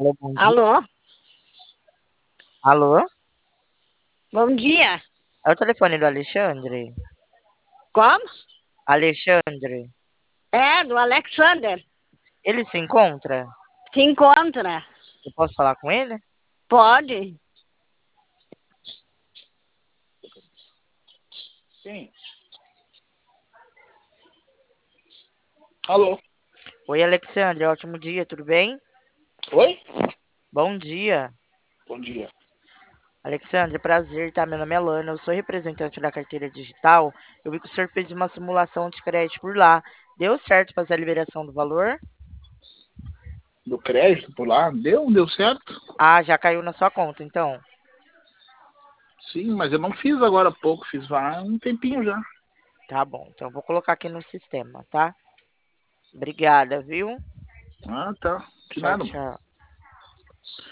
Alô, bom dia. Alô, Alô? bom dia. É o telefone do Alexandre? Como? Alexandre, É, do Alexander. ele se encontra? Se encontra? Eu posso falar com ele? Pode? Sim. Alô? Oi, Alexandre, ótimo dia, tudo bem? Oi? Bom dia. Bom dia. Alexandre, prazer, tá? Meu nome é Lana, eu sou representante da carteira digital. Eu vi que o senhor fez uma simulação de crédito por lá. Deu certo fazer a liberação do valor? Do crédito por lá? Deu certo? Ah, já caiu na sua conta, então. Sim, mas eu não fiz agora há pouco, fiz há um tempinho já. Tá bom, então eu vou colocar aqui no sistema, tá? Obrigada, viu? Ah, tá. Que Tchau, nada, mano. tchau.